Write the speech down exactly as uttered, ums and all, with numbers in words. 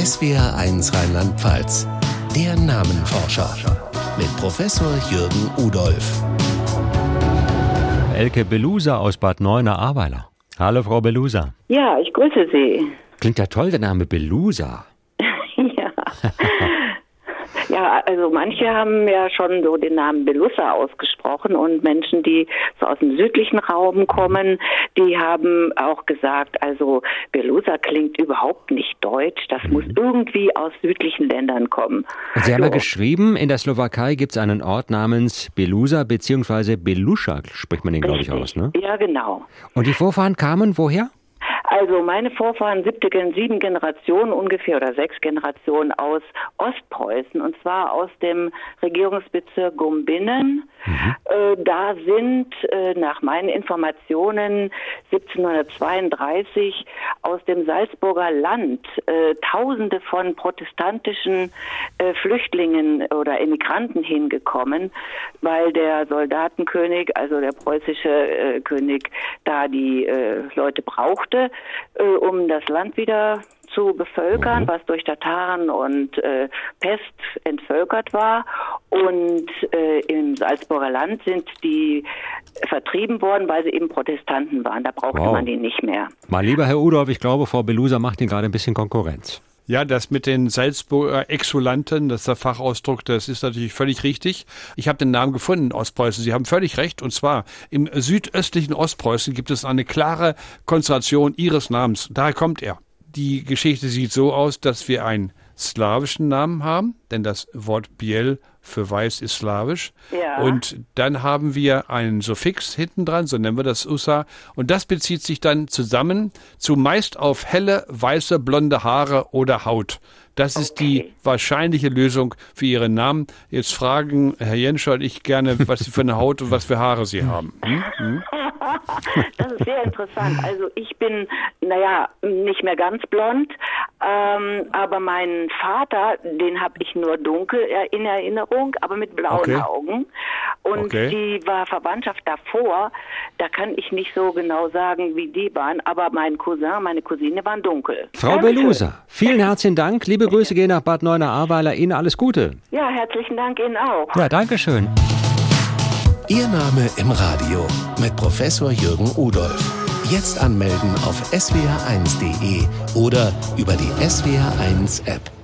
S W R eins Rheinland-Pfalz. Der Namenforscher mit Professor Jürgen Udolph. Elke Belusa aus Bad Neuenahr-Ahrweiler. Hallo, Frau Belusa. Ja, ich grüße Sie. Klingt ja toll, der Name Belusa. Ja. Ja, also manche haben ja schon so den Namen Belusa ausgesprochen und Menschen, die so aus dem südlichen Raum kommen, die haben auch gesagt, also Belusa klingt überhaupt nicht deutsch, das mhm. muss irgendwie aus südlichen Ländern kommen. Und Sie so. haben ja geschrieben, in der Slowakei gibt es einen Ort namens Belusa bzw. Beluša, spricht man den, glaube ich, aus, ne? Ja, genau. Und die Vorfahren kamen woher? Also meine Vorfahren, siebte, sieben Generationen ungefähr oder sechs Generationen aus Ostpreußen, und zwar aus dem Regierungsbezirk Gumbinnen. Mhm. Äh, da sind äh, nach meinen Informationen siebzehnhundertzweiunddreißig aus dem Salzburger Land äh, Tausende von protestantischen äh, Flüchtlingen oder Emigranten hingekommen, weil der Soldatenkönig, also der preußische äh, König, da die äh, Leute brauchte, äh, um das Land wieder zu bevölkern, was durch Tataren und äh, Pest entvölkert war. Und äh, im Salzburger Land sind die vertrieben worden, weil sie eben Protestanten waren. Da brauchte wow. man die nicht mehr. Mein lieber Herr Udolph, ich glaube, Frau Belusa macht Ihnen gerade ein bisschen Konkurrenz. Ja, das mit den Salzburger Exulanten, das ist der Fachausdruck, das ist natürlich völlig richtig. Ich habe den Namen gefunden in Ostpreußen. Sie haben völlig recht. Und zwar im südöstlichen Ostpreußen gibt es eine klare Konzentration Ihres Namens. Daher kommt er. Die Geschichte sieht so aus, dass wir einen slawischen Namen haben, denn das Wort Biel für weiß ist slawisch. Ja. Und dann haben wir einen Suffix hinten dran, so nennen wir das Usa. Und das bezieht sich dann zusammen zumeist auf helle, weiße, blonde Haare oder Haut. Das ist okay. Die wahrscheinliche Lösung für Ihren Namen. Jetzt fragen Herr Jenscher und ich gerne, was Sie für eine Haut und was für Haare Sie haben. Hm? Hm? Das ist sehr interessant. Also ich bin, naja, nicht mehr ganz blond, ähm, aber meinen Vater, den habe ich nur dunkel in Erinnerung, aber mit blauen okay. Augen. Und okay. die war Verwandtschaft davor, da kann ich nicht so genau sagen, wie die waren, aber mein Cousin, meine Cousine waren dunkel. Frau Belusa, vielen herzlichen Dank. Liebe Grüße gehen nach Bad Neuenahr-Ahrweiler. Ihnen alles Gute. Ja, herzlichen Dank Ihnen auch. Ja, danke schön. Ihr Name im Radio mit Professor Jürgen Udolph. Jetzt anmelden auf s w r eins punkt d e oder über die S W R eins App.